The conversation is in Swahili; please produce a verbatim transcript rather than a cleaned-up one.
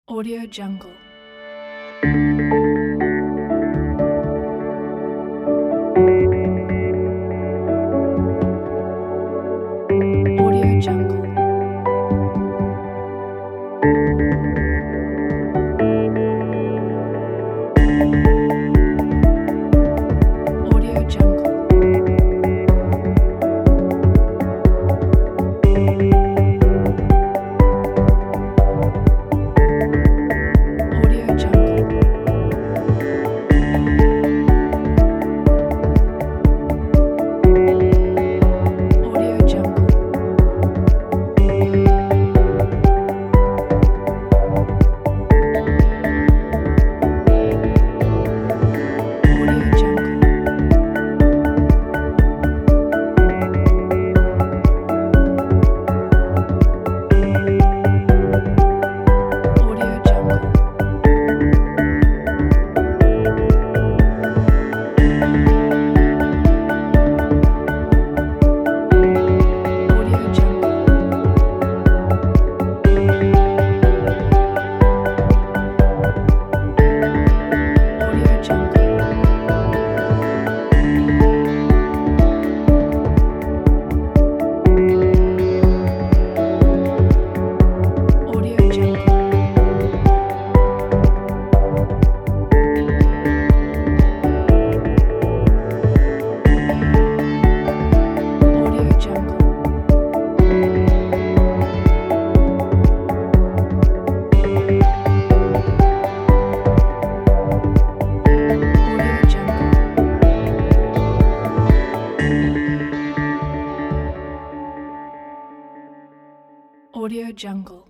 Audio Jungle. Audio Jungle. Audio Jungle. Audio Jungle. Audio Jungle. Audio Jungle. Audio Jungle. Audio Jungle. Audio Jungle. Audio Jungle. Audio Jungle. Audio Jungle. Audio Jungle.